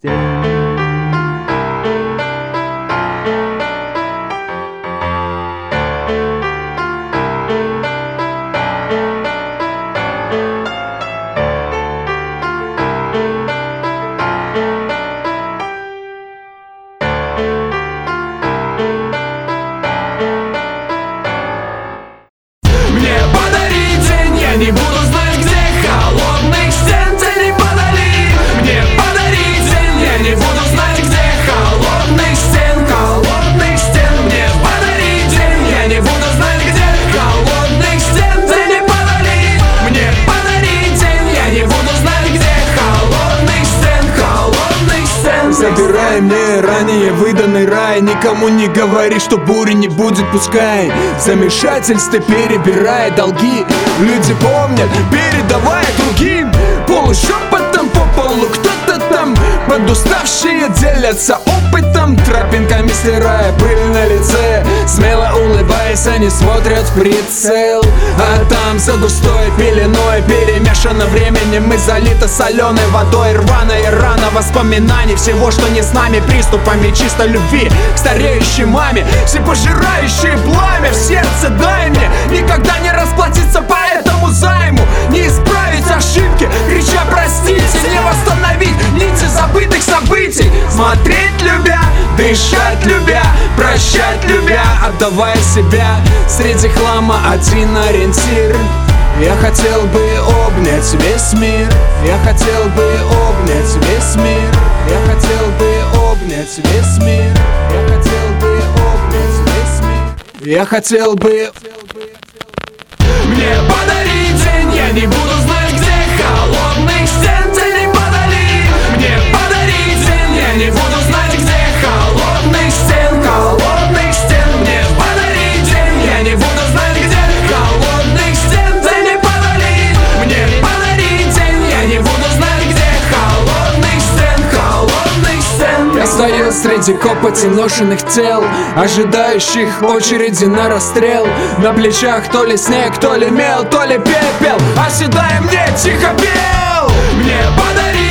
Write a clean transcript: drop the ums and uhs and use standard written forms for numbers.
Мне подари день, я не буду знать где. Холодных стен тени подали. Мне подари день, я не буду знать где. Холодных стен, холодных стен. Мне подари день, я не буду знать где. Холодных стен тени подали. Мне подари день, я не буду знать где. Холодных стен, холодных стен. Забирай мне ранее выданный рай. Никому не говори, что бури не будет, пускай в замешательстве перебирая долги. Люди помнят, передавая другим. Полушепотом по полу кто-то там. Подуставшие делятся опытом. Тропинками стирая пыль на лице. Смело улыбаясь, они смотрят в прицел. А там за густой пеленой перемешано временем и залито соленой водой. Рваная рана воспоминаний всего, что не с нами. Приступами чистой любви к стареющей маме. Всепожирающее пламя в сердце дай мне. Никогда не расплатиться по этому займу. Не исправить ошибки, крича простите. Не восстановить нити забытых событий. Смотреть любя, дышать любя, прощать любя, отдавая себя. Среди хлама один ориентир. Я хотел бы обнять весь мир. Я хотел бы обнять весь мир. Я хотел бы обнять весь мир. Я хотел бы обнять весь мир. Я хотел бы. Мне подари день, я не буду знать где. Холодных стен тени подали. Мне подари день, я не буду знать где. Холодных стен, холодных стен. Мне подари день, я не буду знать где. Холодных стен тени подали. Мне подари день, я не буду знать где. Холодных стен, холодных стен. Я стою среди копоти ношенных тел, ожидающих очереди на расстрел. На плечах то ли снег, то ли мел, то ли пепел. Оседая мне тихо пел. Мне подари